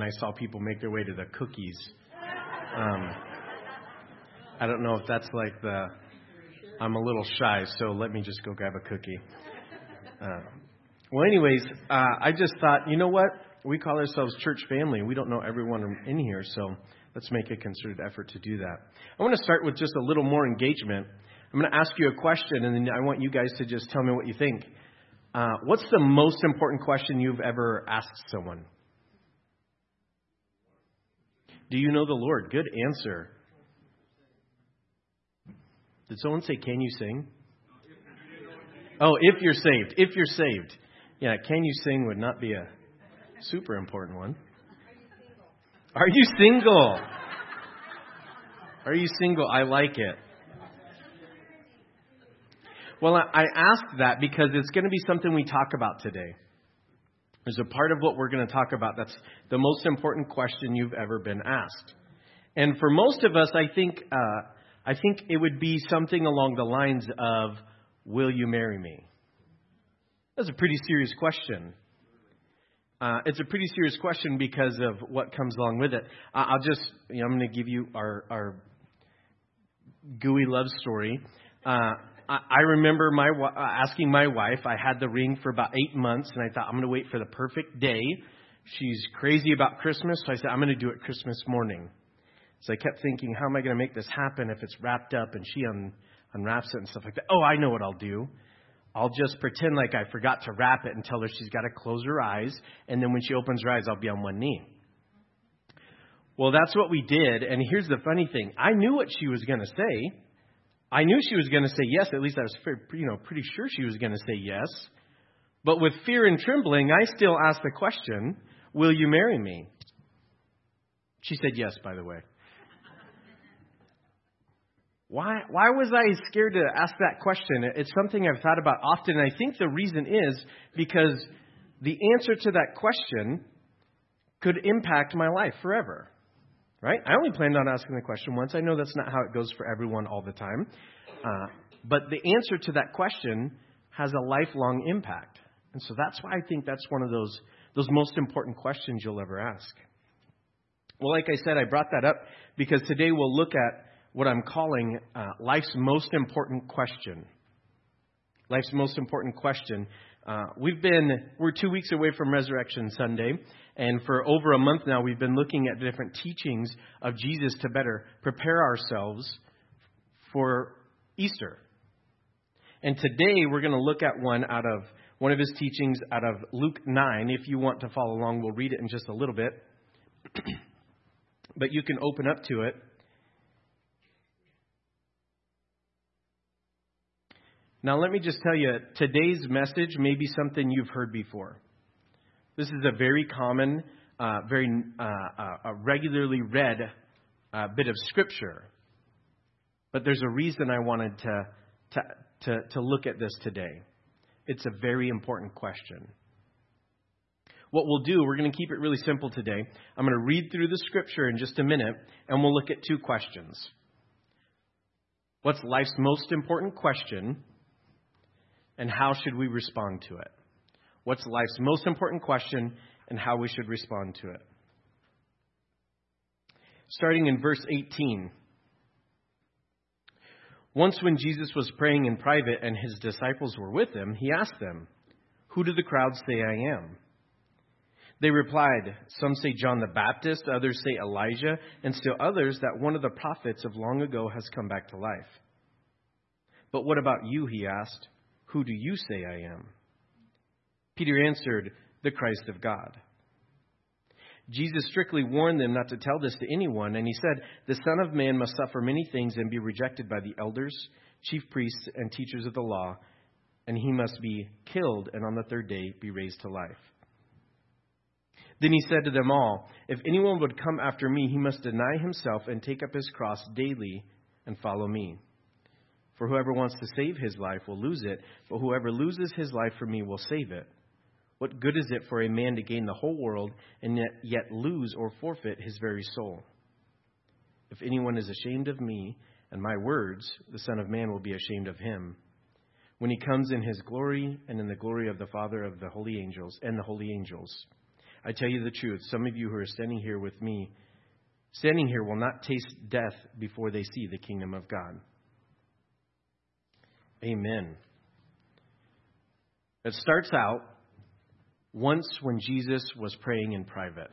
and I saw people make their way to the cookies. I don't know if that's like I'm a little shy, so let me just go grab a cookie. Well, anyways, I just thought, you know what? We call ourselves church family. We don't know everyone in here, so let's make a concerted effort to do that. I want to start with just a little more engagement. I'm going to ask you a question, and then I want you guys to just tell me what you think. What's the most important question you've ever asked someone? Do you know the Lord? Good answer. Did someone say, can you sing? Oh, if you're saved. If you're saved. Yeah, can you sing would not be a super important one. Are you single? Are you single? I like it. Well, I asked that because it's going to be something we talk about today. There's a part of what we're going to talk about that's the most important question you've ever been asked. And for most of us, I think it would be something along the lines of, will you marry me? That's a pretty serious question. It's a pretty serious question because of what comes along with it. I'm going to give you our gooey love story. I remember asking my wife. I had the ring for about 8 months, and I thought, I'm going to wait for the perfect day. She's crazy about Christmas, so I said, I'm going to do it Christmas morning. So I kept thinking, how am I going to make this happen if it's wrapped up and she unwraps it and stuff like that? Oh, I know what I'll do. I'll just pretend like I forgot to wrap it and tell her she's got to close her eyes, and then when she opens her eyes, I'll be on one knee. Well, that's what we did, and here's the funny thing. I knew what she was going to say. I knew she was going to say yes. At least I was pretty sure she was going to say yes. But with fear and trembling, I still asked the question, will you marry me? She said yes, by the way. Why was I scared to ask that question? It's something I've thought about often, and I think the reason is because the answer to that question could impact my life forever. Right? I only planned on asking the question once. I know that's not how it goes for everyone all the time. But the answer to that question has a lifelong impact. And so that's why I think that's one of those most important questions you'll ever ask. Well, like I said, I brought that up because today we'll look at what I'm calling life's most important question. Life's most important question. We're 2 weeks away from Resurrection Sunday, and for over a month now, we've been looking at different teachings of Jesus to better prepare ourselves for Easter. And today, we're going to look at one of his teachings out of Luke 9. If you want to follow along, we'll read it in just a little bit. But you can open up to it. Now, let me just tell you, today's message may be something you've heard before. This is a very common, very regularly read bit of Scripture. But there's a reason I wanted to look at this today. It's a very important question. What we'll do, we're going to keep it really simple today. I'm going to read through the Scripture in just a minute, and we'll look at 2 questions. What's life's most important question? And how should we respond to it? What's life's most important question and how we should respond to it? Starting in verse 18. Once when Jesus was praying in private and his disciples were with him, he asked them, "Who do the crowds say I am?" They replied, "Some say John the Baptist, others say Elijah, and still others that one of the prophets of long ago has come back to life." "But what about you?" he asked. "Who do you say I am?" Peter answered, "The Christ of God." Jesus strictly warned them not to tell this to anyone, and he said, "The Son of Man must suffer many things and be rejected by the elders, chief priests, and teachers of the law, and he must be killed and on the third day be raised to life." Then he said to them all, "If anyone would come after me, he must deny himself and take up his cross daily and follow me. For whoever wants to save his life will lose it, but whoever loses his life for me will save it. What good is it for a man to gain the whole world and yet lose or forfeit his very soul? If anyone is ashamed of me and my words, the Son of Man will be ashamed of him when he comes in his glory and in the glory of the Father of the holy angels and the holy angels. I tell you the truth, some of you who are standing here with me, will not taste death before they see the kingdom of God. Amen. It starts out once when Jesus was praying in private.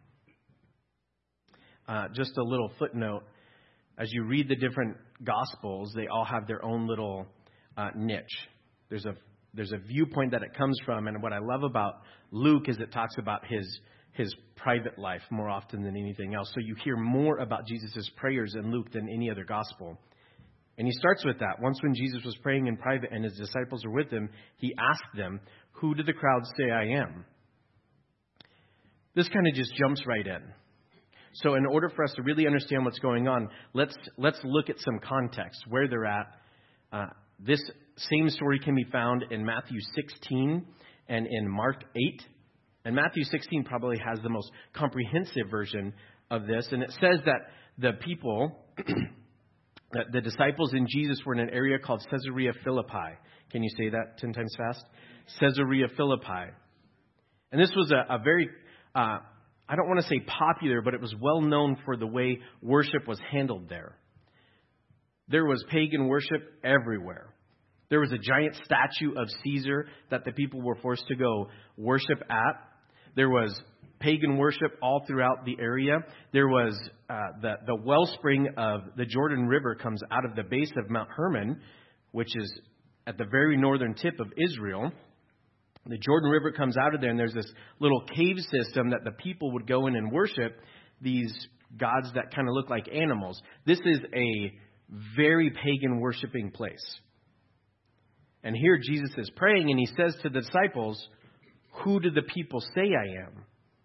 Just a little footnote. As you read the different Gospels, they all have their own little niche. There's a viewpoint that it comes from, and what I love about Luke is it talks about his private life more often than anything else. So you hear more about Jesus' prayers in Luke than any other Gospel. And he starts with that. Once when Jesus was praying in private and his disciples were with him, he asked them, "Who do the crowds say I am?" This kind of just jumps right in. So in order for us to really understand what's going on, let's look at some context, where they're at. This same story can be found in Matthew 16 and in Mark 8. And Matthew 16 probably has the most comprehensive version of this. And it says that the people, that the disciples and Jesus were in an area called Caesarea Philippi. Can you say that 10 times fast? Caesarea Philippi. And this was a very... I don't want to say popular, but it was well known for the way worship was handled there. There was pagan worship everywhere. There was a giant statue of Caesar that the people were forced to go worship at. There was pagan worship all throughout the area. There was the wellspring of the Jordan River comes out of the base of Mount Hermon, which is at the very northern tip of Israel. The Jordan River comes out of there, and there's this little cave system that the people would go in and worship these gods that kind of look like animals. This is a very pagan worshiping place. And here Jesus is praying, and he says to the disciples, "Who do the people say I am?"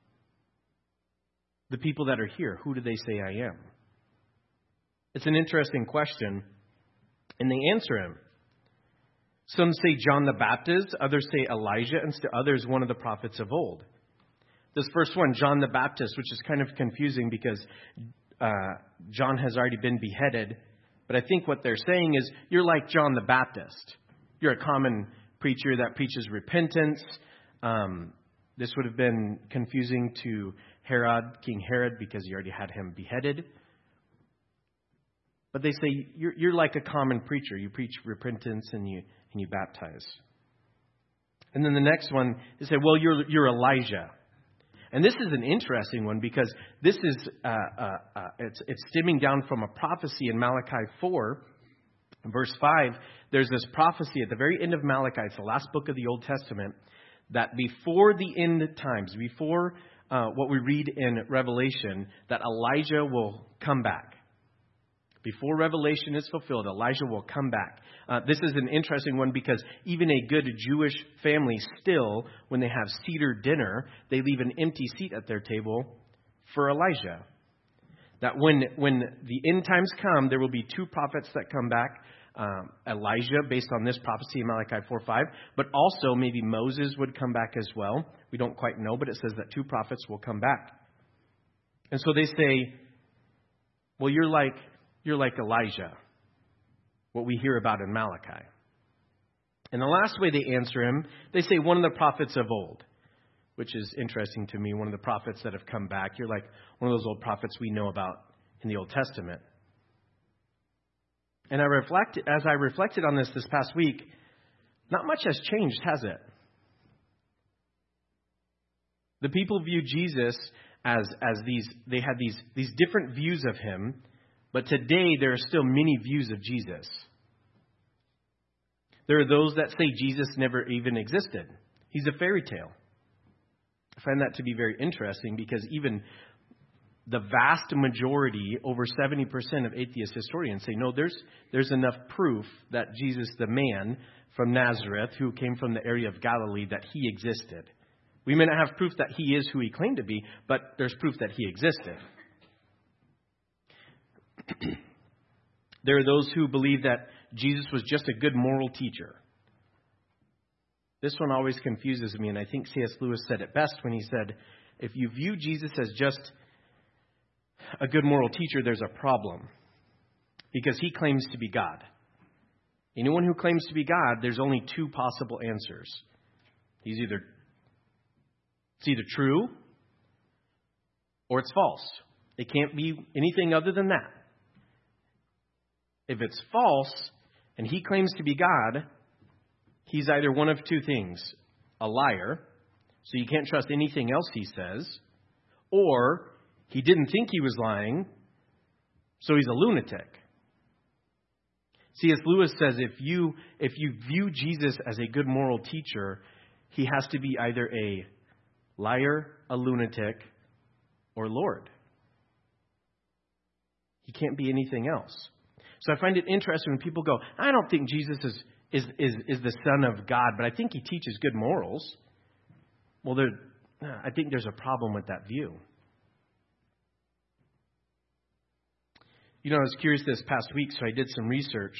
The people that are here, who do they say I am? It's an interesting question, and they answer him. Some say John the Baptist, others say Elijah, and others one of the prophets of old. This first one, John the Baptist, which is kind of confusing because John has already been beheaded. But I think what they're saying is, you're like John the Baptist. You're a common preacher that preaches repentance. This would have been confusing to Herod, King Herod, because he already had him beheaded. But they say, you're like a common preacher. You preach repentance and you baptize. And then the next one, they say, well, you're Elijah. And this is an interesting one because this is it's stemming down from a prophecy in Malachi 4, verse 5. There's this prophecy at the very end of Malachi. It's the last book of the Old Testament. That before the end times, before what we read in Revelation, that Elijah will come back. Before Revelation is fulfilled, Elijah will come back. This is an interesting one because even a good Jewish family still, when they have Seder dinner, they leave an empty seat at their table for Elijah. That when the end times come, there will be two prophets that come back. Elijah, based on this prophecy in Malachi 4:5, but also maybe Moses would come back as well. We don't quite know, but it says that two prophets will come back. And so they say, well, you're like Elijah, what we hear about in Malachi. And the last way they answer him, they say one of the prophets of old, which is interesting to me, one of the prophets that have come back. You're like one of those old prophets we know about in the Old Testament. And as I reflected on this past week, not much has changed, has it? The people view Jesus as they had these different views of him, but today there are still many views of Jesus. There are those that say Jesus never even existed. He's a fairy tale. I find that to be very interesting because even the vast majority, over 70% of atheist historians say, no, there's enough proof that Jesus, the man from Nazareth, who came from the area of Galilee, that he existed. We may not have proof that he is who he claimed to be, but there's proof that he existed. There are those who believe that Jesus was just a good moral teacher. This one always confuses me, and I think C.S. Lewis said it best when he said, if you view Jesus as just a good moral teacher, there's a problem. Because he claims to be God. Anyone who claims to be God, there's only two possible answers. It's either true or it's false. It can't be anything other than that. If it's false and he claims to be God, he's either one of two things: a liar, so you can't trust anything else he says, or he didn't think he was lying, so he's a lunatic. C.S. Lewis says if you view Jesus as a good moral teacher, he has to be either a liar, a lunatic, or Lord. He can't be anything else. So I find it interesting when people go, I don't think Jesus is the Son of God, but I think he teaches good morals. Well, I think there's a problem with that view. You know, I was curious this past week, so I did some research.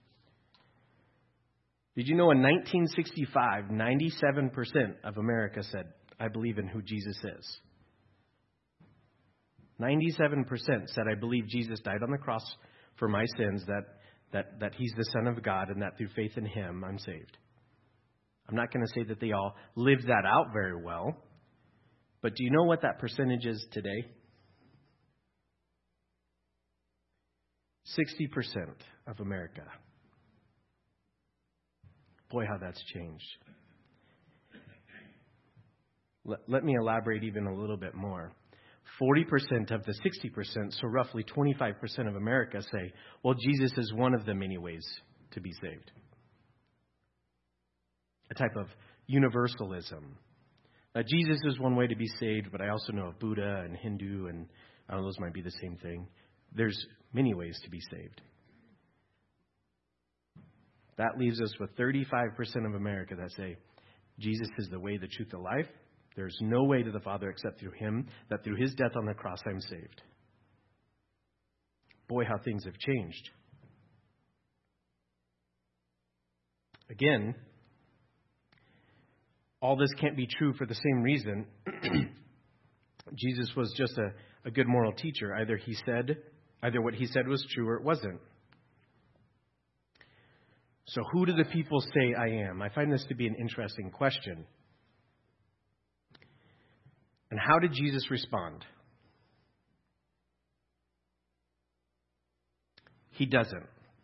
Did you know in 1965, 97% of America said, I believe in who Jesus is? 97% said, I believe Jesus died on the cross for my sins, that he's the Son of God, and that through faith in him, I'm saved. I'm not going to say that they all lived that out very well, but do you know what that percentage is today? 60% of America. Boy, how that's changed. Let me elaborate even a little bit more. 40% of the 60%, so roughly 25% of America say, well, Jesus is one of the many ways to be saved. A type of universalism. Now, Jesus is one way to be saved, but I also know of Buddha and Hindu, and those might be the same thing. There's many ways to be saved. That leaves us with 35% of America that say, Jesus is the way, the truth, the life. There's no way to the Father except through him, that through his death on the cross I'm saved. Boy, how things have changed. Again, all this can't be true for the same reason. Jesus was just a good moral teacher. Either what he said was true or it wasn't. So who do the people say I am? I find this to be an interesting question. And how did Jesus respond? He doesn't.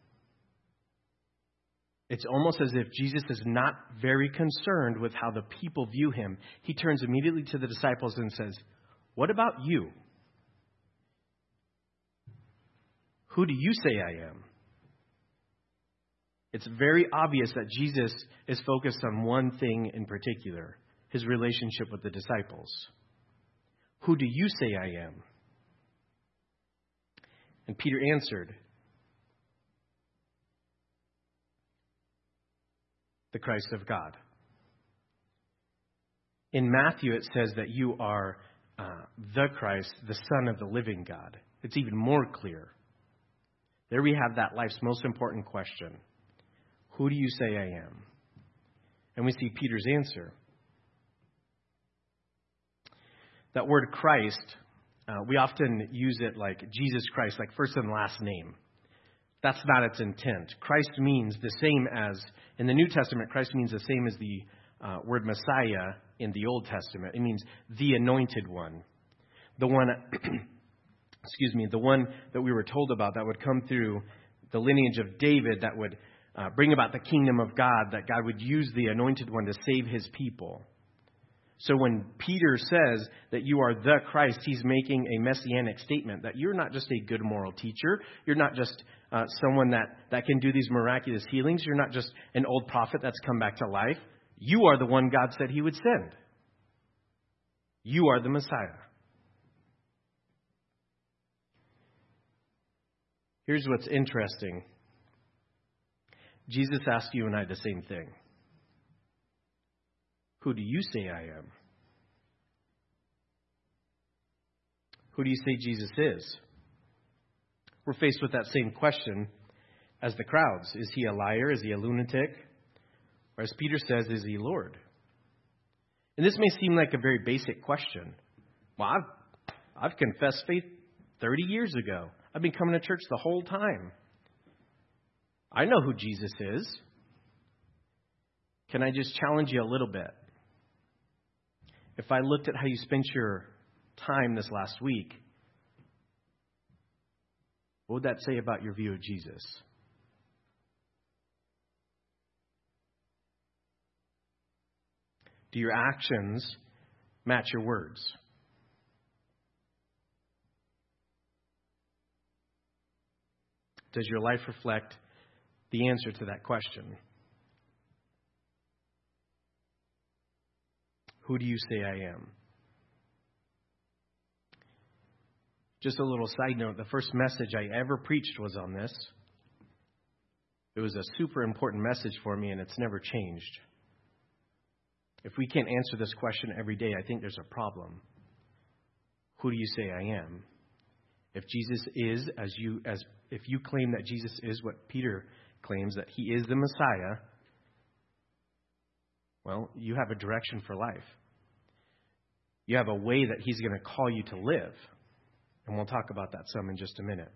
It's almost as if Jesus is not very concerned with how the people view him. He turns immediately to the disciples and says, what about you? Who do you say I am? It's very obvious that Jesus is focused on one thing in particular, his relationship with the disciples. Who do you say I am? And Peter answered, the Christ of God. In Matthew, it says that you are the Christ, the Son of the living God. It's even more clear. There we have that life's most important question. Who do you say I am? And we see Peter's answer. That word Christ, we often use it like Jesus Christ, like first and last name. That's not its intent. Christ means the same as, in the New Testament, Christ means the same as the word Messiah in the Old Testament. It means the anointed one. The one, the one that we were told about that would come through the lineage of David, that would bring about the kingdom of God, that God would use the anointed one to save his people. So when Peter says that you are the Christ, he's making a messianic statement that you're not just a good moral teacher. You're not just someone that can do these miraculous healings. You're not just an old prophet that's come back to life. You are the one God said he would send. You are the Messiah. Here's what's interesting. Jesus asked you and I the same thing. Who do you say I am? Who do you say Jesus is? We're faced with that same question as the crowds. Is he a liar? Is he a lunatic? Or as Peter says, is he Lord? And this may seem like a very basic question. Well, I've confessed faith 30 years ago. I've been coming to church the whole time. I know who Jesus is. Can I just challenge you a little bit? If I looked at how you spent your time this last week, what would that say about your view of Jesus? Do your actions match your words? Does your life reflect the answer to that question? Who do you say I am? Just a little side note, the first message I ever preached was on this. It was a super important message for me, and it's never changed. If we can't answer this question every day, I think there's a problem. Who do you say I am? If Jesus is, if you claim that Jesus is what Peter claims, that he is the Messiah, well, you have a direction for life. You have a way that he's going to call you to live. And we'll talk about that some in just a minute.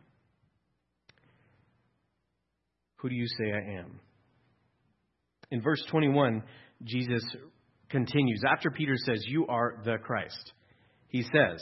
Who do you say I am? In verse 21, Jesus continues. After Peter says, you are the Christ, he says,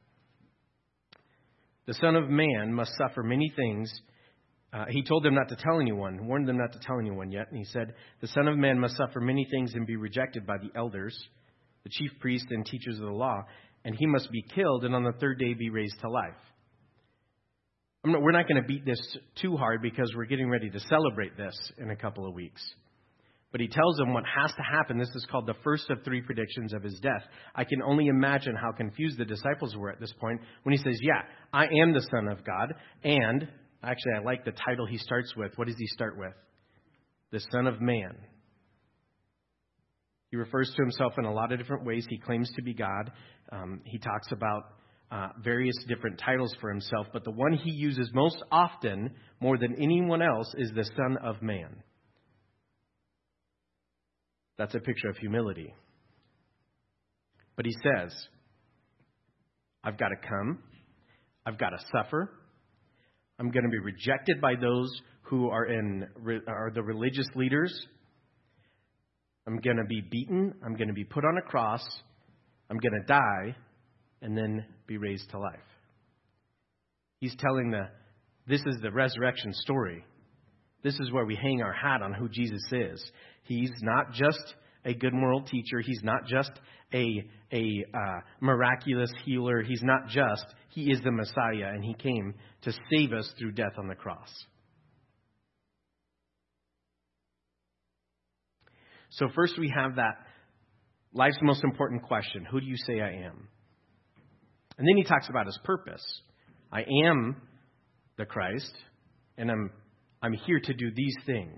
the Son of Man must suffer many things. He told them not to tell anyone, warned them not to tell anyone yet. And he said, the Son of Man must suffer many things and be rejected by the elders, the chief priests and teachers of the law, and he must be killed and on the third day be raised to life. We're not going to beat this too hard because we're getting ready to celebrate this in a couple of weeks. But he tells them what has to happen. This is called the first of three predictions of his death. I can only imagine how confused the disciples were at this point when he says, yeah, I am the Son of God. And actually, I like the title he starts with. What does he start with? The Son of Man. He refers to himself in a lot of different ways. He claims to be God. He talks about various different titles for himself. But the one he uses most often, more than anyone else, is the Son of Man. That's a picture of humility. But he says, I've got to come. I've got to suffer. I'm going to be rejected by those who are the religious leaders. I'm going to be beaten. I'm going to be put on a cross. I'm going to die and then be raised to life. He's telling this is the resurrection story. This is where we hang our hat on who Jesus is. He's not just a good moral teacher. He's not just a miraculous healer. He is the Messiah, and he came to save us through death on the cross. So first we have that life's most important question. Who do you say I am? And then he talks about his purpose. I am the Christ, and I'm here to do these things.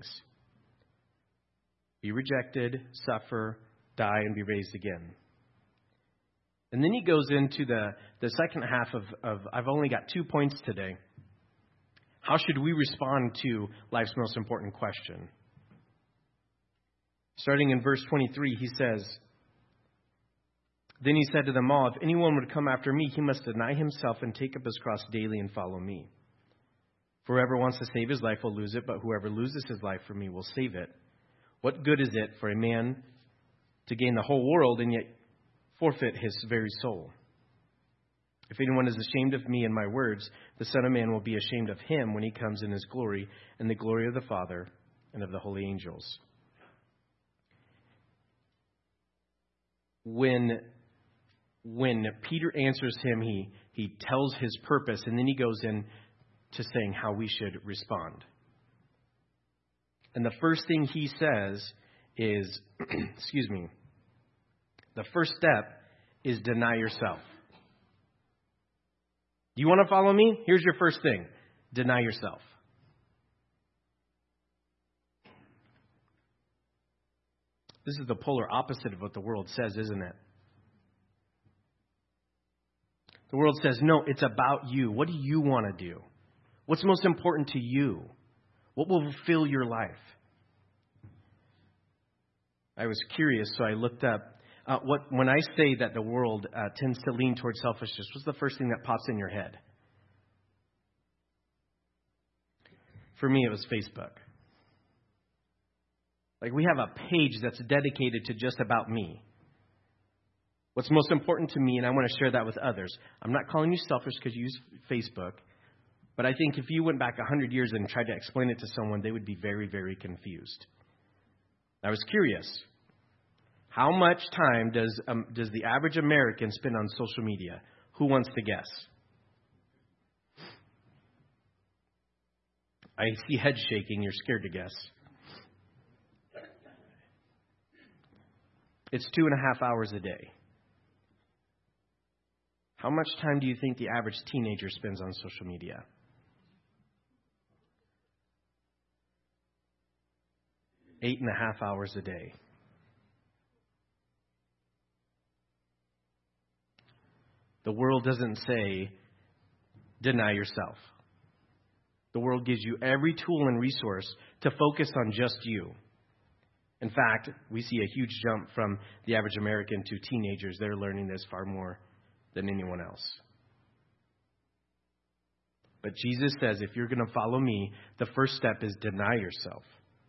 Be rejected, suffer, die, and be raised again. And then he goes into the second half of I've only got 2 points today. How should we respond to life's most important question? Starting in verse 23, he says, then he said to them all, if anyone would come after me, he must deny himself and take up his cross daily and follow me. For whoever wants to save his life will lose it, but whoever loses his life for me will save it. What good is it for a man to gain the whole world and yet forfeit his very soul? If anyone is ashamed of me and my words, the Son of Man will be ashamed of him when he comes in his glory and the glory of the Father and of the holy angels. When Peter answers him, he tells his purpose, and then he goes in to saying how we should respond. And the first thing he says is, the first step is deny yourself. Do you want to follow me? Here's your first thing. Deny yourself. This is the polar opposite of what the world says, isn't it? The world says, no, it's about you. What do you want to do? What's most important to you? What will fulfill your life? I was curious, so I looked up when I say that the world tends to lean towards selfishness. What's the first thing that pops in your head? For me, it was Facebook. Like, we have a page that's dedicated to just about me. What's most important to me, and I want to share that with others. I'm not calling you selfish because you use Facebook, but I think if you went back 100 years and tried to explain it to someone, they would be very, very confused. I was curious. How much time does the average American spend on social media? Who wants to guess? I see heads shaking. You're scared to guess. It's 2.5 hours a day. How much time do you think the average teenager spends on social media? Eight and a half hours a day. The world doesn't say, deny yourself. The world gives you every tool and resource to focus on just you. In fact, we see a huge jump from the average American to teenagers. They're learning this far more than anyone else. But Jesus says, if you're going to follow me, the first step is deny yourself.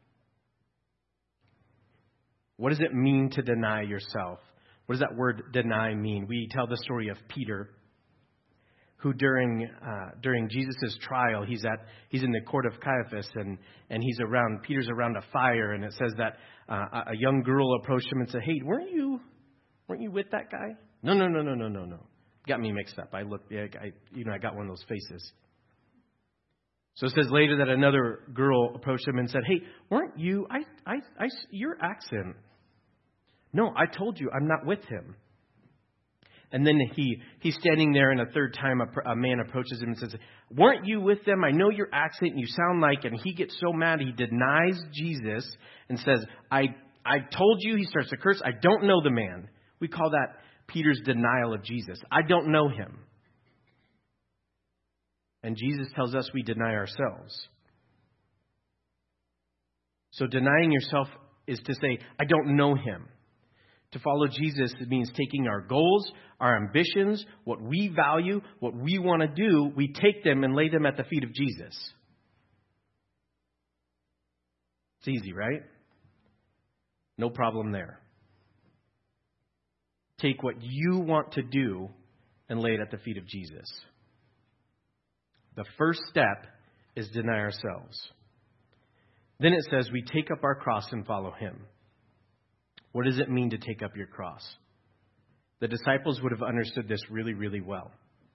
What does it mean to deny yourself? What does that word deny mean? We tell the story of Peter, who during Jesus' trial, he's in the court of Caiaphas, and Peter's around a fire, and it says that a young girl approached him and said, "Hey, weren't you with that guy?" No. Got me mixed up. I got one of those faces. So it says later that another girl approached him and said, "Hey, weren't you? Your accent." "No, I told you I'm not with him." And then he's standing there, and a third time a man approaches him and says, "Weren't you with them? I know your accent. You sound like," and he gets so mad he denies Jesus and says, I told you." He starts to curse. "I don't know the man." We call that Peter's denial of Jesus. I don't know him. And Jesus tells us we deny ourselves. So denying yourself is to say, I don't know him. To follow Jesus, it means taking our goals, our ambitions, what we value, what we want to do, we take them and lay them at the feet of Jesus. It's easy, right? No problem there. Take what you want to do and lay it at the feet of Jesus. The first step is deny ourselves. Then it says we take up our cross and follow him. What does it mean to take up your cross? The disciples would have understood this really, really well.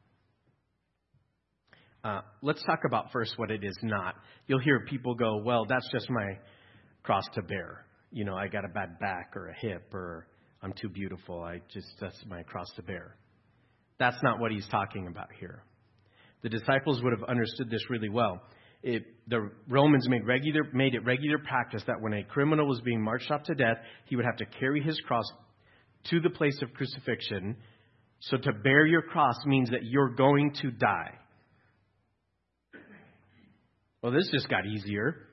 Let's talk about first what it is not. You'll hear people go, "Well, that's just my cross to bear. You know, I got a bad back or a hip, or I'm too beautiful. That's my cross to bear." That's not what he's talking about here. The disciples would have understood this really well. The Romans made it regular practice that when a criminal was being marched off to death, he would have to carry his cross to the place of crucifixion. So to bear your cross means that you're going to die. Well, this just got easier.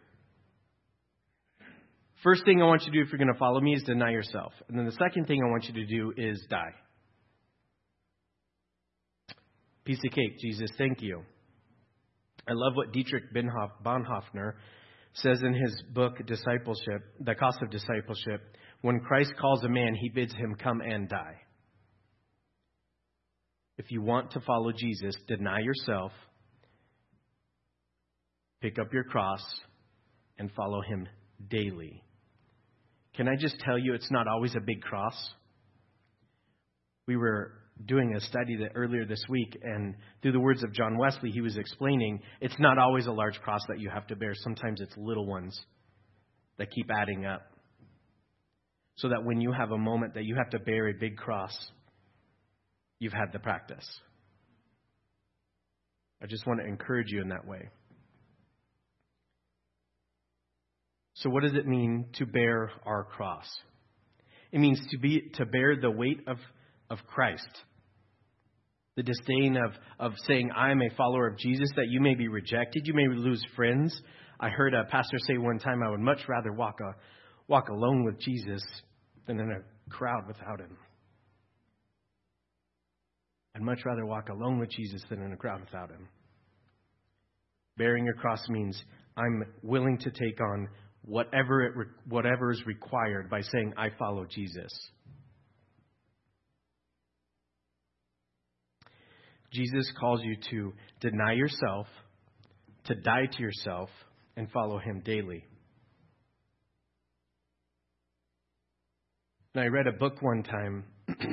First thing I want you to do if you're going to follow me is deny yourself. And then the second thing I want you to do is die. Piece of cake, Jesus, thank you. I love what Dietrich Bonhoeffer says in his book, Discipleship, The Cost of Discipleship. When Christ calls a man, he bids him come and die. If you want to follow Jesus, deny yourself, pick up your cross, and follow him daily. Can I just tell you, it's not always a big cross. We were doing a study earlier this week, and through the words of John Wesley, he was explaining it's not always a large cross that you have to bear. Sometimes it's little ones that keep adding up. So that when you have a moment that you have to bear a big cross, you've had the practice. I just want to encourage you in that way. So what does it mean to bear our cross? It means to bear the weight of Christ. The disdain of saying, I'm a follower of Jesus, that you may be rejected. You may lose friends. I heard a pastor say one time, I would much rather walk alone with Jesus than in a crowd without him. I'd much rather walk alone with Jesus than in a crowd without him. Bearing your cross means I'm willing to take on whatever is required by saying, I follow Jesus. Jesus calls you to deny yourself, to die to yourself, and follow him daily. Now, I read a book one time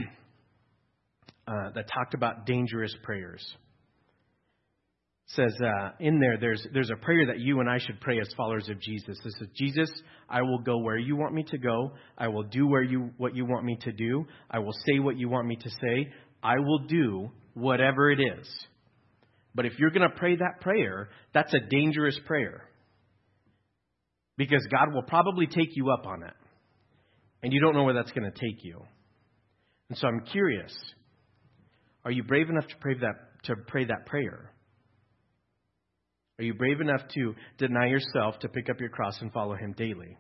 that talked about dangerous prayers. It says in there, there's a prayer that you and I should pray as followers of Jesus. This is, Jesus, I will go where you want me to go. I will do what you want me to do. I will say what you want me to say. I will do whatever it is. But if you're going to pray that prayer, that's a dangerous prayer. Because God will probably take you up on it. And you don't know where that's going to take you. And so I'm curious, are you brave enough to pray that prayer? Are you brave enough to deny yourself, to pick up your cross and follow him daily?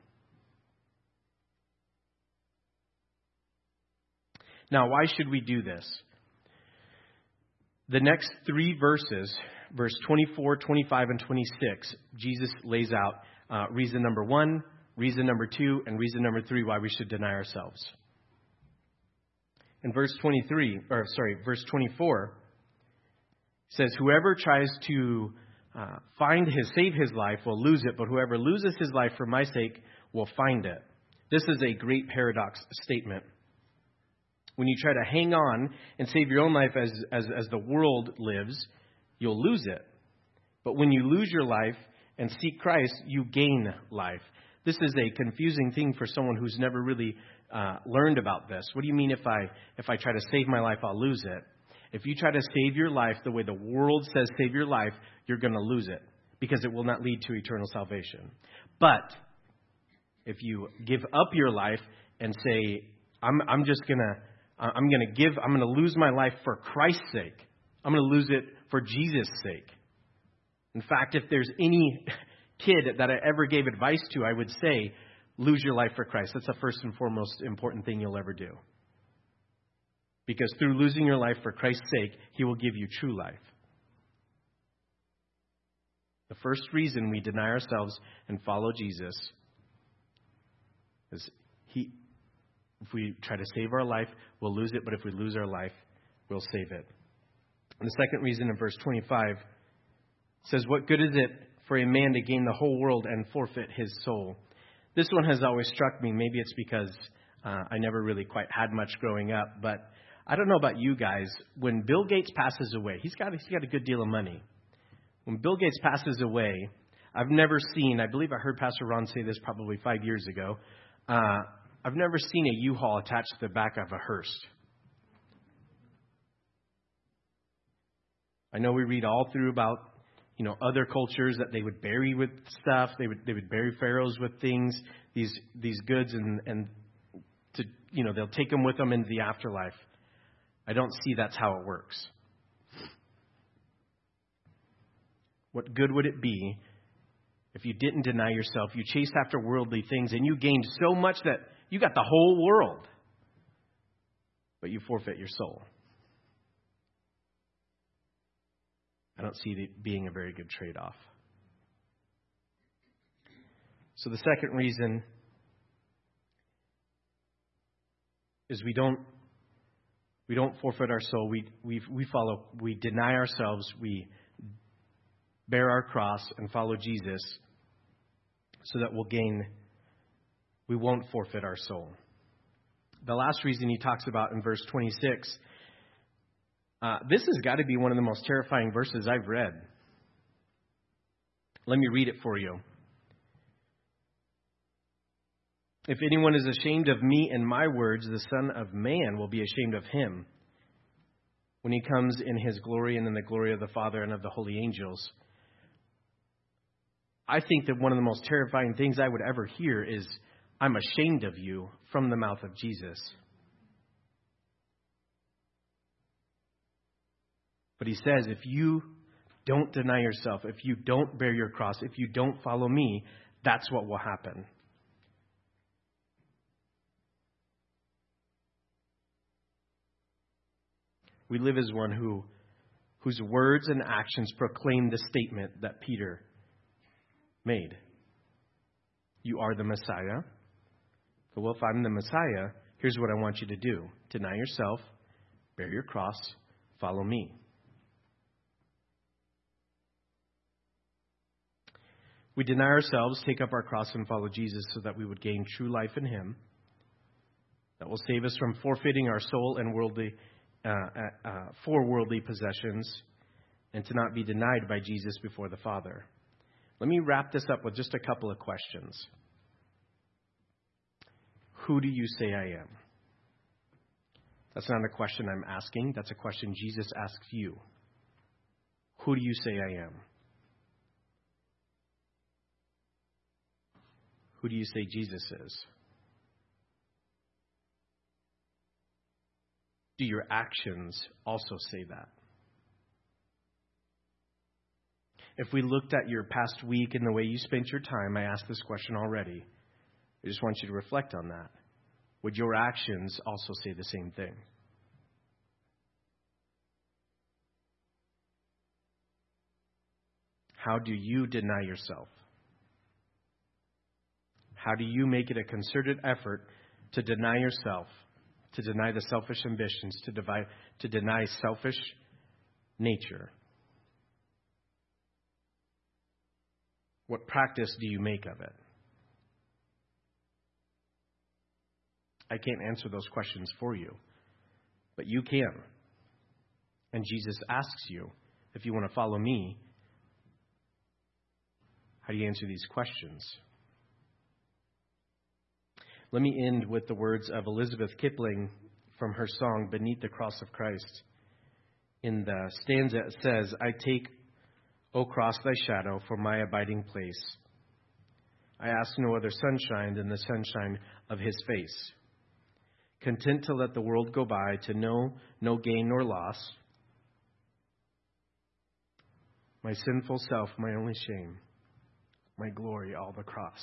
Now, why should we do this? The next three verses, verse 24, 25, and 26, Jesus lays out reason number 1, reason number 2, and reason number 3 why we should deny ourselves. In verse 24, it says, whoever tries to save his life will lose it, but whoever loses his life for my sake will find it. This is a great paradox statement. When you try to hang on and save your own life as the world lives, you'll lose it. But when you lose your life and seek Christ, you gain life. This is a confusing thing for someone who's never really learned about this. What do you mean if I try to save my life, I'll lose it? If you try to save your life the way the world says save your life, you're going to lose it because it will not lead to eternal salvation. But if you give up your life and say, I'm going to lose my life for Christ's sake. I'm going to lose it for Jesus' sake. In fact, if there's any kid that I ever gave advice to, I would say, lose your life for Christ. That's the first and foremost important thing you'll ever do. Because through losing your life for Christ's sake, he will give you true life. The first reason we deny ourselves and follow Jesus is if we try to save our life, we'll lose it. But if we lose our life, we'll save it. And the second reason in verse 25 says, what good is it for a man to gain the whole world and forfeit his soul? This one has always struck me. Maybe it's because I never really quite had much growing up. But I don't know about you guys. When Bill Gates passes away, he's got a good deal of money. When Bill Gates passes away, I've never seen, I believe I heard Pastor Ron say this probably 5 years ago, I've never seen a U-Haul attached to the back of a hearse. I know we read all through about, other cultures that they would bury with stuff. They would bury pharaohs with things, these goods, and to they'll take them with them into the afterlife. I don't see that's how it works. What good would it be if you didn't deny yourself, you chased after worldly things, and you gained so much that you got the whole world, but you forfeit your soul? I don't see it being a very good trade-off. So the second reason is we don't forfeit our soul. We deny ourselves. We bear our cross and follow Jesus so that we won't forfeit our soul. The last reason he talks about in verse 26, this has got to be one of the most terrifying verses I've read. Let me read it for you. If anyone is ashamed of me and my words, the Son of Man will be ashamed of him when he comes in his glory and in the glory of the Father and of the holy angels. I think that one of the most terrifying things I would ever hear is, I'm ashamed of you, from the mouth of Jesus. But he says, if you don't deny yourself, if you don't bear your cross, if you don't follow me, that's what will happen. We live as one whose words and actions proclaim the statement that Peter made. You are the Messiah. Well, if I'm the Messiah, here's what I want you to do. Deny yourself, bear your cross, follow me. We deny ourselves, take up our cross, and follow Jesus so that we would gain true life in Him that will save us from forfeiting our soul and for worldly possessions, and to not be denied by Jesus before the Father. Let me wrap this up with just a couple of questions. Who do you say I am? That's not a question I'm asking. That's a question Jesus asks you. Who do you say I am? Who do you say Jesus is? Do your actions also say that? If we looked at your past week and the way you spent your time, I asked this question already. I just want you to reflect on that. Would your actions also say the same thing? How do you deny yourself? How do you make it a concerted effort to deny yourself, to deny the selfish ambitions, to deny selfish nature? What practice do you make of it? I can't answer those questions for you, but you can. And Jesus asks you, if you want to follow me, how do you answer these questions? Let me end with the words of Elizabeth Kipling from her song, Beneath the Cross of Christ. In the stanza it says, I take, O cross, thy shadow for my abiding place. I ask no other sunshine than the sunshine of his face. Content to let the world go by, to know no gain nor loss. My sinful self, my only shame, my glory, all the cross.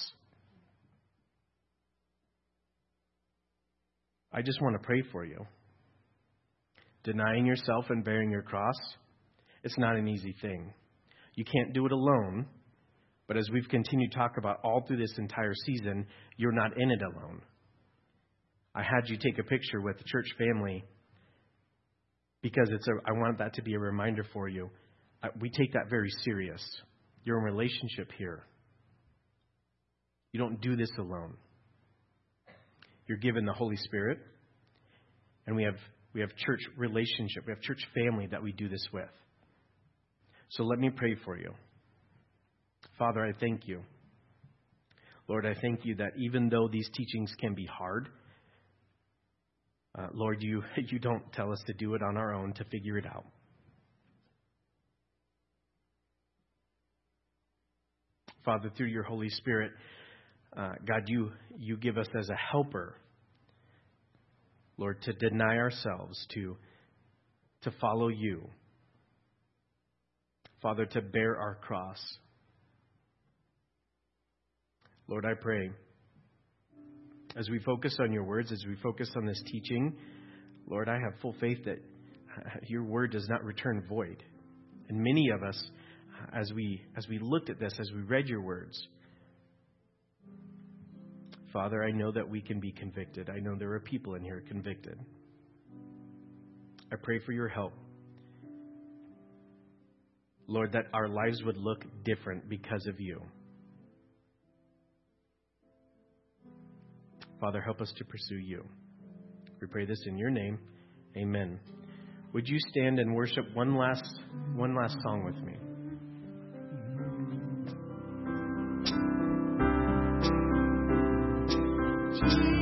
I just want to pray for you. Denying yourself and bearing your cross, it's not an easy thing. You can't do it alone, but as we've continued to talk about all through this entire season, you're not in it alone. I had you take a picture with the church family because I want that to be a reminder for you. We take that very serious. You're in a relationship here. You don't do this alone. You're given the Holy Spirit, and we have church relationship. We have church family that we do this with. So let me pray for you. Father, I thank you. Lord, I thank you that even though these teachings can be hard, Lord, you don't tell us to do it on our own, to figure it out. Father, through your Holy Spirit, God, you give us as a helper, Lord, to deny ourselves, to follow you. Father, to bear our cross. Lord, I pray, as we focus on your words, as we focus on this teaching, Lord, I have full faith that your word does not return void. And many of us, as we looked at this, as we read your words, Father, I know that we can be convicted. I know there are people in here convicted. I pray for your help. Lord, that our lives would look different because of you. Father, help us to pursue you. We pray this in your name. Amen. Would you stand and worship one last song with me?